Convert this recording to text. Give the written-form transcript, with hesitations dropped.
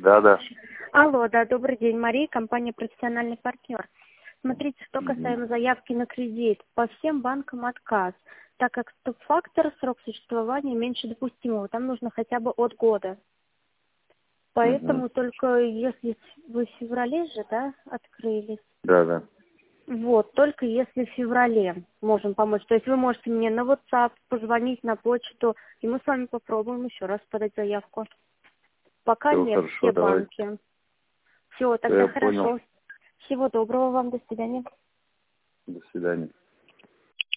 Да, да. Алло, да, добрый день, Мария, компания «Профессиональный партнер». Смотрите, что касаемо заявки на кредит. По всем банкам отказ, так как стоп-фактор, срок существования меньше допустимого. Там нужно хотя бы от года. Поэтому только если вы в феврале же, да, открылись? Да, да. Вот, только если в феврале можем помочь. То есть вы можете мне на WhatsApp позвонить, на почту, и мы с вами попробуем еще раз подать заявку. Пока Все нет, хорошо, все давай. банки. Все, Всё, тогда я хорошо. понял. Всего доброго вам, до свидания. До свидания.